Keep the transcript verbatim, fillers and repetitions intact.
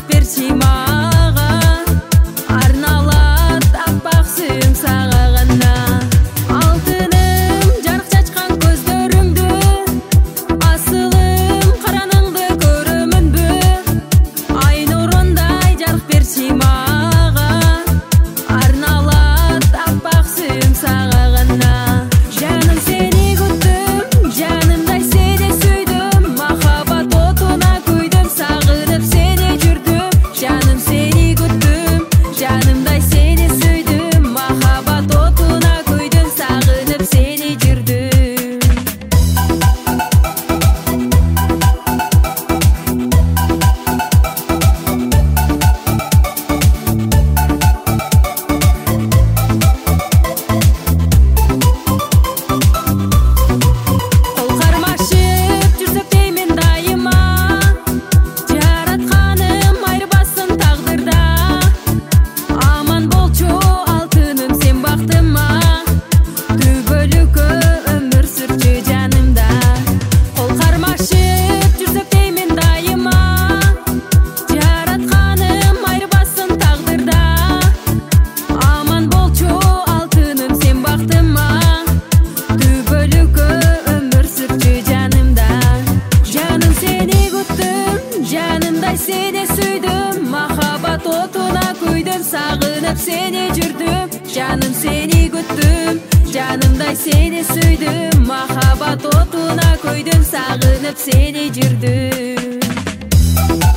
жарық берші маған, арналат аппақ сүйім саға ғана. Алтыным жарық шашқан көздеріңді, асылым қараныңды көрімін бі. Ай нұрындай жарық берші маған, арналат аппақ сүйім саға ғана. Жаным сені күттім, жанымдай сені сүйдім, махаббат отына күйдім, сағынып сені жүрдім. Жаным сені күттім, жанымдай сені сүйдім, махаббат отына күйдім, сағынып сені жүрдім. Қол қармашып жүрсек деймін дайыма, жаратқаным айырбасын тағдырда. Аман болчу алтыным сен бақтыма, түбөлүккө өмір сүрчү жанымда. Қол қармашып жүрсек деймін дайыма, жаратқаным айырбасын тағдырда. Аман болчу алтыным сен бақтыма, түбөлүккө өмір сүрчү жанымда. Жаным сені күттім, жанымдай сені сүйдім, махаббат отына күйдім, сағынып сені жүрдім. Жаным сені күттім, жанымдай сені сүйдім, махаббат отына күйдім, сағынып сені жүрдім.